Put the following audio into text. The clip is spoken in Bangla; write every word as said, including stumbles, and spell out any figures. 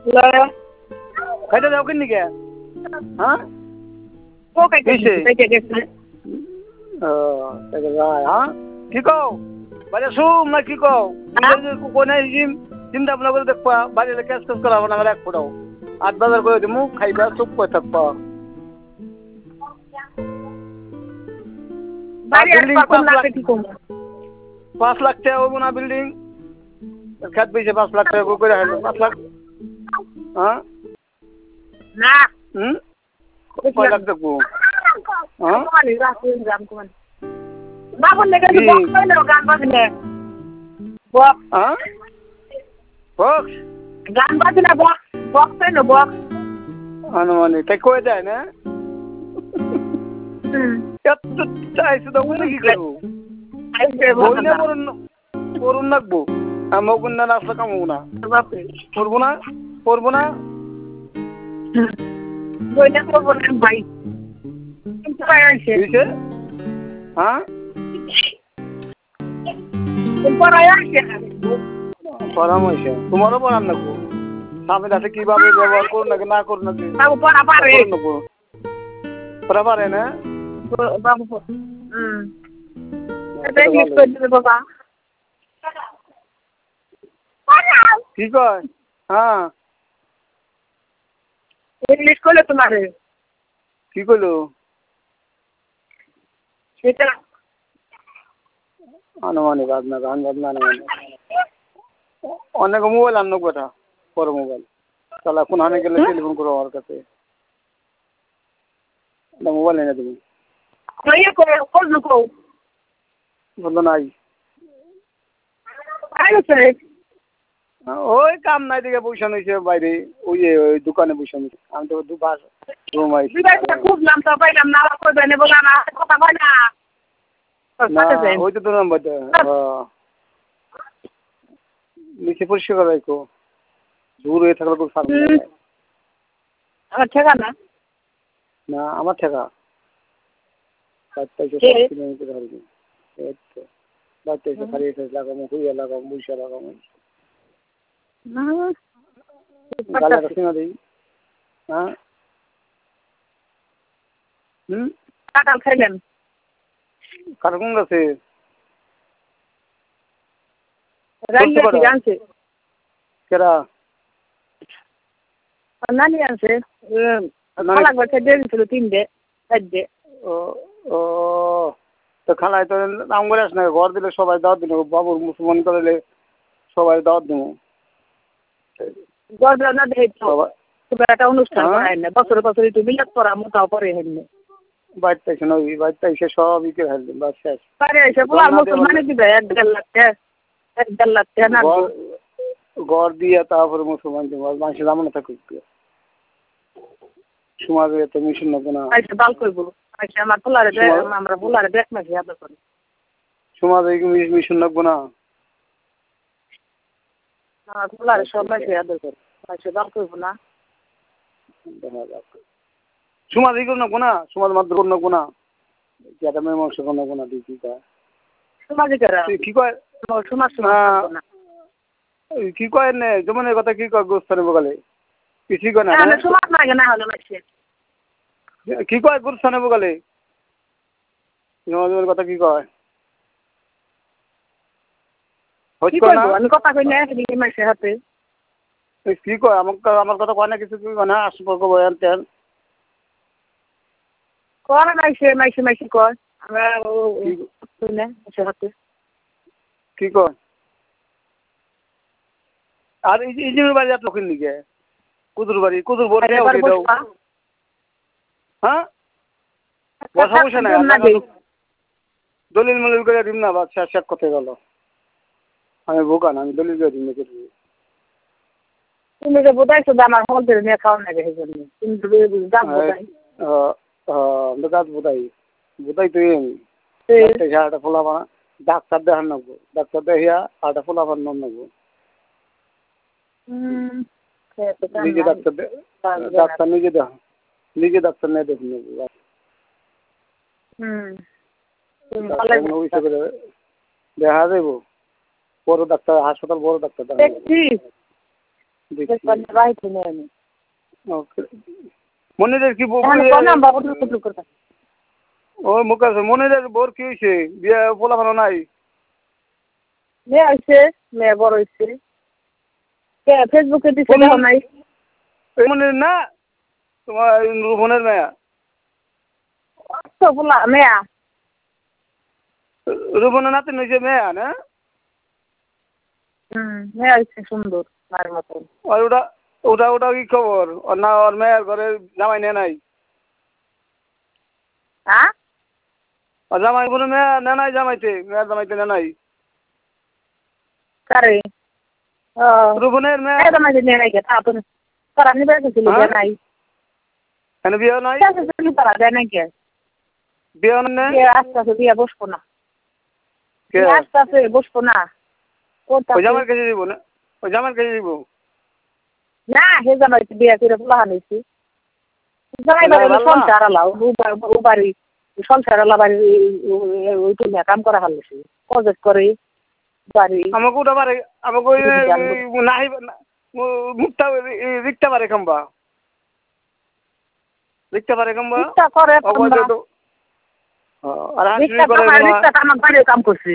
খাইতে যাও কিনি কে হ্যাঁ ও কাইতে কাইতে গেছে ও তাই যায় হ্যাঁ কি কও বাজে শুম না কি কও কোনে জিম চিন্তা ভাবনা করে দেখবা বাড়িতে ক্যাশ ক্যাশ করাবো না এক ফোটাও আট বাজার করে দিমু খাইবা চুপ করে থাকবা বাড়ি আর কত লাগবে কি কম পাঁচ লাখ টাকা হইব না বিল্ডিং খেত বেচে পাঁচ লাখ টাকা করে হাইলো পাঁচ লাখ হ্যাঁ না হুম কয় লাখ দেখবো হ্যাঁ বাবুর লেগে বক্স হয় না গান বাজলে বক্স হ্যাঁ বক্স গান বাজলে বক্স বক্স হয় না বক্স আনুমানিক তাই কয়ে দেয় না এত চাইছে তো বলে কি করবো বইলে পড়ুন পড়ুন রাখবো আমি ওগুন না আসলে কামবো না পড়বো না পড়বো না বইলে পড়বো না ভাই কিন্তু ভাই আছে হ্যাঁ পরামর্শ তোমারও পড়ান লাগবো স্বামীর সাথে কিভাবে ব্যবহার করুন নাকি না করুন নাকি পড়া পারে না কি কয় হ্যাঁ ইংলিশ করলে তোমার কি করলো সেটা আনুমানিক আপনার গান বাজনা আনুমানিক অনেক মোবাইল আনো কথা বড় মোবাইল তাহলে এখন হানে গেলে টেলিফোন করো আমার কাছে মোবাইল এনে দেবো বললো নাই ওই কাম নাই দিকে বসে নিয়েছে বাইরে ওই যে ওই দোকানে বসে নিয়েছে আমি তো দুবার রুম আইছি খুব নাম তো পাইলাম না করবে বলা না কথা বল না ওই তো নাম্বার নিচে পরিষ্কার করা রাখো দূর হয়ে থাকলে তো সামনে আমার ঠেকা না না আমার ঠেকা কিলোমিটার হারবি এই তো বাড়তে এসে খারিয়ে এসে লাগামো হুইয়া লাগামো বুইসা লাগামো গালা কাছে না দিই হ্যাঁ হুম কাঁঠাল খাইলেন কারকম গাছে আনছে কেরা নানি আনছে লাগবে দিয়েছিল তিনটে চারটে ও ও তো খালাই তো নাম করে আস না ঘর দিলে সবাই দাওয়াত দিল বাবুর মুসলমান করলে সবাই দাওয়াত দেবো একটা অনুষ্ঠান করাই না বছরে বছরে একটু বিলাপ করা মোটাও পরে হেললে বাড়িতে এসে নবী বাড়িতে এসে সব ইকে ফেলবেন বাস শেষ বাইরে এসে বলার মুসলমানে দিবে এক দেড় লাখ টাকা এক দেড় লাখ টাকা না ঘর দিয়ে তারপরে মুসলমান দেবো মানুষের জামানো থাকুক সমাজে তো মিশন নেবো না আচ্ছা বাল করবো আচ্ছা আমার পোলারে আমরা পোলারে দেখ মাসি আদর করি সমাজে মিশন নেবো না আমার পোলারে সব মাসে আদর করি আচ্ছা বাল করবো না সমাজ এই করে নেবো না সমাজ মাত্র করে নেবো না একটা মেয়ে মানুষ করে নেবো না দিই কি কয় সমাজে কি কয় সমাজ কি কয় নে জমানের কথা কি কয় গোস্তানের বগালে কিছুই কয় না সমাজ লাগে না হলো মাসে কি কয় গোস্তানের বগালে জমানের কথা কি কয় আমি কথা কই না মাসে হাতে কি কয় আমার আমার কথা কয় না কিছু কি কয় না সম্পর্ক বয়ান তেন কয় মাইসে মাইসে মাইসে কয় আমরা হাতে কি কয় আর এই যে বাড়ি আর লোকের নিকে কুদুর বাড়ি কুদুর বোর্ড দাও হ্যাঁ বসা বসে না দলিল মলিল করে দিম না বা শেষ কোথায় গেল আমি বোকান আমি দলিল করে দিম না করবি তুমি যে বোধাইছো আমার হল ধরে নিয়ে খাওয়া লাগে সেই জন্য কিন্তু গাছ বোধাই গাছ বোধাই বোধাই তুই আমি একটা ফোলা বানা ডাক্তার দেখান নেবো ডাক্তার দেখিয়া আটা ফোলা বানানো নেবো নিজে ডাক্তার ডাক্তার নিজে দেখ নিজে ডাক্তার নিয়ে দেখে নেবো দেখা দেবো বড় ডাক্তার হাসপাতাল বড় ডাক্তার দেখি রাইতে নেই আমি ওকে মনিরের কি বউ মানে কোন নাম্বার কত কত করতে ও মুকাস মনিরের বোর কি হইছে বিয়া পোলা বানো নাই মেয়ে আইছে মেয়ে বড় হইছে কে ফেসবুকে দিছে দেখো নাই এই মনির না তোমার রুবনের মেয়া তো বলা মেয়া রুবনের নাতি হইছে মেয়া না হুম মেয়ে আইছে সুন্দর মায়ের মতো আর ওটা ওটা ওটা কি খবর ওর না ওর মেয়ের ঘরে জামাই নে নাই হ্যাঁ আর জামাই কোনো মেয়ে নে নাই জামাইতে মেয়ের জামাইতে নে নাই কারে ও রুবনের মেয়ে এই তোমার নিয়ে নাই তা আপনি তারা নিবে কিছু লিখে নাই কেন বিয়ে নাই কিছু তারা দেয় নাই কে বিয়ে না কে আস্তে আস্তে দিয়ে বসবো না কে আস্তে আস্তে বসবো না ওই জামার কাছে দিব না ওই জামার কাছে দিব না হে জামাই বিয়ে করে বলা হয়েছি জামাই বাড়ি সংসার আলা ও বাড়ি সংসার আলা বাড়ি ওই তো কাম করা হারলেছি প্রজেক্ট করে বাড়ি আমাকে ওটা পারে আমাকে ওই নাহি মুখটা রিক্তা পারে খাম্বা রিক্তা পারে খাম্বা রিক্তা করে আর হাসি করে রিক্তা আমার বাড়ির কাম করছি